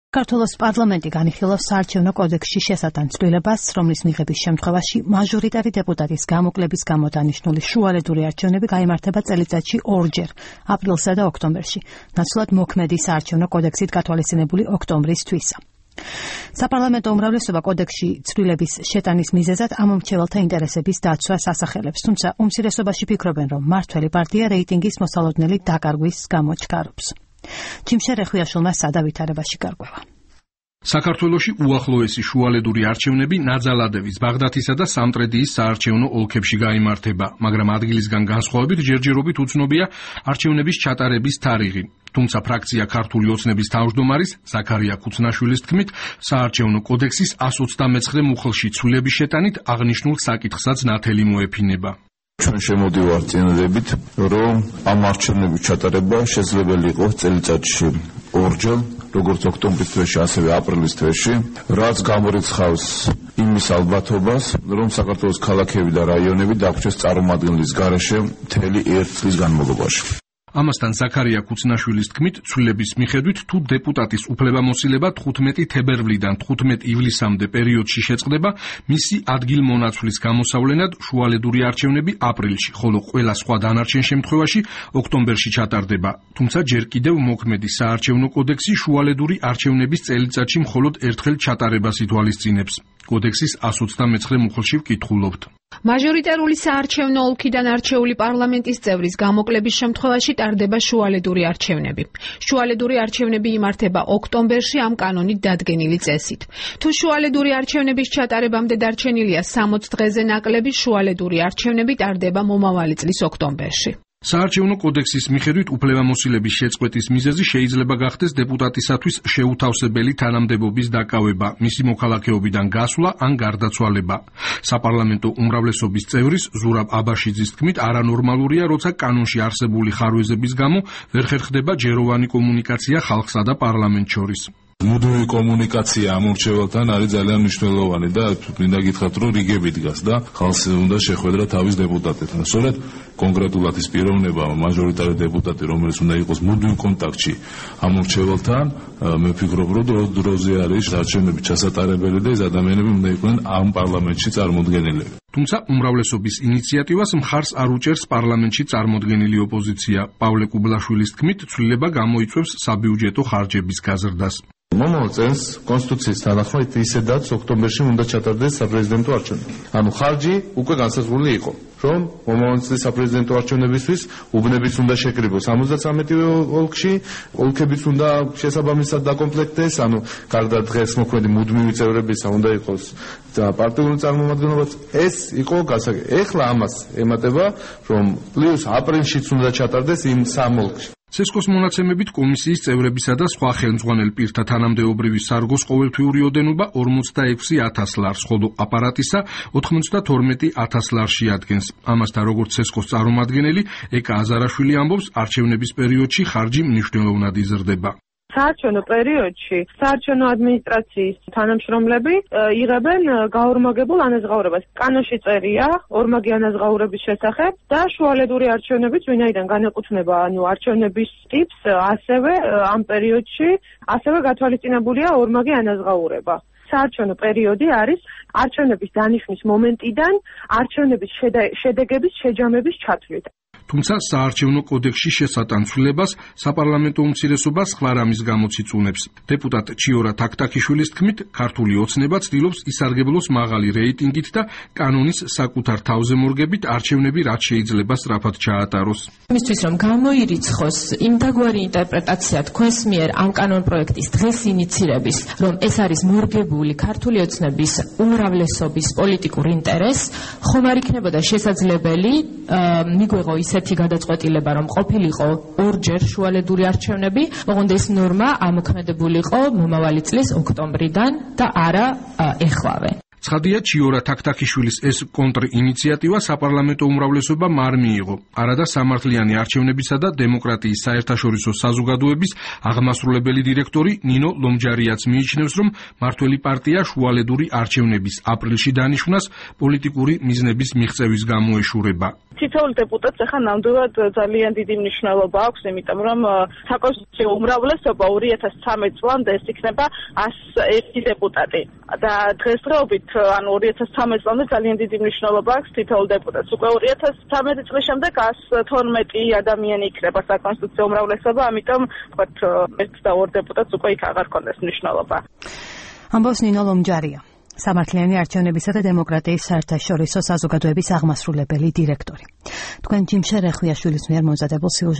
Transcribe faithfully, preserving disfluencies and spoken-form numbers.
საქართველოს პარლამენტი განიხილავს საარჩევნო კოდექსში შესატან ცვლილებას, რომლის მიღების შემთხვევაში მაჟორიტარი დეპუტატის გამოკლების გამო დანიშნული შუალედური არჩევნები გაიმართება წელიწადში ორჯერ, აპრილსა და ოქტომბერში, ნაცვლად მოქმედი საარჩევნო კოდექსით გათვალისწინებული ოქტომბრის თვისა. საპარლამენტო უმრავლესობა კოდექსში ცვლილების შეტანის მიზეზად ამომრჩეველთა ინტერესების დაცვას ასახელებს, თუმცა უმცირესობაში ფიქრობენ, რომ მმართველი პარტია რეიტინგის მოსალოდნელი დაკარგვის გამო ჩქარობს. ჯიმშერ ეხვიაშვილმა სადა-ვითარებაში გარკვევა. საქართველოში უახლოესი შუალედური არჩევნები ნაძალადევის, ბაღდათისა და სამტრედიის საარჩევნო ოლქებში გაიმართება, მაგრამ ადგილისგან განსხვავებით ჯერჯერობით უცნობია არჩევნების ჩატარების თარიღი. თუმცა ფრაქცია ქართული ოცნების თავმჯდომარის ზაქარია ქუცნაშვილის თქმით, საარჩევნო კოდექსის εκατს ოცდამეცხრე მუხლში ცვლილების შეტანით აღნიშნულ საკითხსაც ნათელი მოეფინება. ჩვენ შემოდივართ წინადებით, რომ ამ არჩევნების ჩატარება შესაძლებელი იყოს წელიწადში ორჯერ, როგორც ოქტომბრის თვეში, ასევე აპრილის თვეში, რაც გამორიცხავს იმის ალბათობას, რომ საქართველოს ქალაქები და რაიონები დაგვრჩეს წარმომადგენლის გარეშე მთელი ერთ წლის განმავლობაში. ამასთან ზაქარია ქუცნაშვილის თქმით, ცვლილების მიხედვით თუ დეპუტატის უფლებამოსილება თხუთმეტი თებერვლიდან თხუთმეტი ივლისამდე პერიოდში შეწყდება, მისი ადგილმონაცვლის გამოსავლენად შუალედური არჩევნები აპრილში, ხოლო ყველა სხვა დანარჩენ შემთხვევაში ოქტომბერში ჩატარდება. თუმცა ჯერ კიდევ მოქმედი საარჩევნო კოდექსი შუალედური არჩევნების წელიწადში მხოლოდ ერთხელ ჩატარებას ითვალისწინებს. კოდექსის εκατს ოცდამეცხრე მუხლში ვკითხულობთ. მაჟორიტარული საარჩევნო ოლქიდან არჩეული პარლამენტის წევრის გამოკლების შემთხვევაში ტარდება შუალედური არჩევნები. შუალედური არჩევნები იმართება ოქტომბერში ამ კანონით დადგენილი წესით. თუ შუალედური არჩევნების ჩატარებამდე დარჩენილია სამოც დღეზე ნაკლები, შუალედური არჩევნები ტარდება მომავალი წლის ოქტომბერში. საარჩევნო კოდექსის მიხედვით უფლებამოსილების შეწყვეტის მიზეზი შეიძლება გახდეს დეპუტატისათვის შეუთავსებელი თანამდებობის დაკავება, მისი მოქალაქეობიდან გასვლა ან გარდაცვალება. საპარლამენტო უმრავლესობის წევრის ზურაბ აბაშიძის თქმით, არანორმალურია, როცა კანონში არსებული ხარვეზების გამო ვერ ხერხდება ჯეროვანი კომუნიკაცია ხალხსა და პარლამენტს შორის. მუდმივი კომუნიკაცია ამორჩეველთან არის ძალიან მნიშვნელოვანი და მინდა გითხრათ, რომ რიგები დგას და ხალხს უნდა შეხვედრა თავის დეპუტატებთან. სწორედ კონკრეტულად ის პიროვნება მაჟორიტარი დეპუტატი, რომელიც უნდა იყოს მუდმივ კონტაქტში ამორჩეველთან, მე ვფიქრობ, რომ დრო-დროზე არის არჩევნების ჩასატარებელი და ეს ადამიანები უნდა იყვნენ ამ პარლამენტში წარმოდგენილები. თუმცა უმრავლესობის ინიციატივას მხარს არ უჭერს პარლამენტში წარმოდგენილი ოპოზიცია. პავლე კუბლაშვილის თქმით, ცვლილება გამოიწვევს საბიუჯეტო ხარჯების გაზრდას. მომავალ წელს კონსტიტუციის თანახმად ისედაც ოქტომბერში უნდა ჩატარდეს საპრეზიდენტო არჩევნები. ანუ ხარჯი უკვე განსაზღვრული იყო, რომ მომავალ წლის საპრეზიდენტო არჩევნებისთვის უბნებიც უნდა შეკრიბოს ორმოცდამეტივე ოლქში, ოლქებიც უნდა შესაბამისად დაკომპლექტდეს, ანუ გარდა დღეს მოქმედი მუდმივი წევრებისა უნდა იყოს და პარტიული წარმომადგენლობაც. ეს იყო გასაგები. ეხლა ამას ემატება, რომ პლუს აპრილშიც უნდა ჩატარდეს იმ სამ ოლქში. სესკოს მონაცემებით კომისიის წევრებისა და სხვა ხელმძღვანელ პირთა თანამდებობრივი სარგოს ყოველთვიური ოდენობა ორმოცდაექვსი ათას ლარს, ხოლო აპარატისა ოთხმოცდათორმეტი ათას ლარში ადგენს. ამასთან, როგორც სესკოს წარმომადგენელი ეკა აზარაშვილი ამბობს, არჩევნების პერიოდში ხარჯი მნიშვნელოვნად იზრდება. საარჩევნო პერიოდში საარჩევნო ადმინისტრაციის თანამშრომლები იღებენ გაორმაგებულ ანაზღაურებას. კანონში წერია ორმაგი ანაზღაურების შესახებ და შუალედური არჩევნებიც, ვინაიდან განეკუთვნება ანუ არჩევნების ტიპს, ასევე ამ პერიოდში ასევე გათვალისწინებულია ორმაგი ანაზღაურება. საარჩევნო პერიოდი არის არჩევნების დანიშვნის მომენტიდან არჩევნების შედეგების შეჯამების ჩათვლით. თუმცა საარჩევნო კოდექსში შესატან ცვლილებას საპარლამენტო უმცირესობა სხვა რამის გამოც იწუნებს. დეპუტატ ჩიორა თაქთაქიშვილის თქმით, ქართული ოცნება ცდილობს ისარგებლოს მაღალი რეიტინგით და კანონის საკუთარ თავზე მორგებით არჩევნები რაც შეიძლება სწრაფად ჩაატაროს. იმისთვის რომ გამოირიცხოს იმდაგვარი ინტერპრეტაცია თქვენს მიერ ამ კანონ პროექტის დღეს ინიცირების, რომ ეს არის მორგებული ქართული ოცნების უმრავლესობის პოლიტიკურ ინტერესს, ხომ არ იქნებოდა შესაძლებელი მიგვეღო ისეთი გადაწყვეტილება, რომ ყოფილიყო ორჯერ შუალედური არჩევნები, ოღონდ ეს ნორმა ამოქმედებულიყო მომავალი წლის ოქტომბრიდან და არა ეხლავე. ცხადია, ჩიორა თაქთაქიშვილის ეს კონტრინიციატივა საპარლამენტო უმრავლესობამ არ მიიღო. არადა სამართლიანი არჩევნებისა და დემოკრატიის საერთაშორისო საზოგადოების აღმასრულებელი დირექტორი ნინო ლომჯარიაც მიიჩნევს, რომ მართველი პარტია შუალედური არჩევნების აპრილში დანიშვნას პოლიტიკური მიზნების მიღწევის გამო ეშურება. თითოეულ დეპუტატს ახლა ნამდვილად ძალიან დიდი მნიშვნელობა აქვს, იმიტომ რომ საკონსტიტუციო უმრავლესობა ორი ათას ცხრამეტ წლამდე ეს იქნება ასი ერთი დეპუტატი და დღესდღეობით ანუ ორი ათას ცხრამეტ წლამდე ძალიან დიდი მნიშვნელობა აქვს თითოეულ დეპუტატს. უკვე ორი ათას ცხრამეტი წლის შემდეგ ასი თორმეტი ადამიანი იქნება საკონსტიტუციო უმრავლესობა, ამიტომ ვთქვათ ერთ და ორ დეპუტატს უკვე იქ აღარ ქონდეს მნიშვნელობა. ამბობს ნინო ლომჯარია, სამართლიანი არჩევნებისა და დემოკრატიის საერთაშორისო საზოგადოების აღმასრულებელი დირექტორი. თქვენ ჯიმშე რეხვიაშვილის მიერ მომზადებულ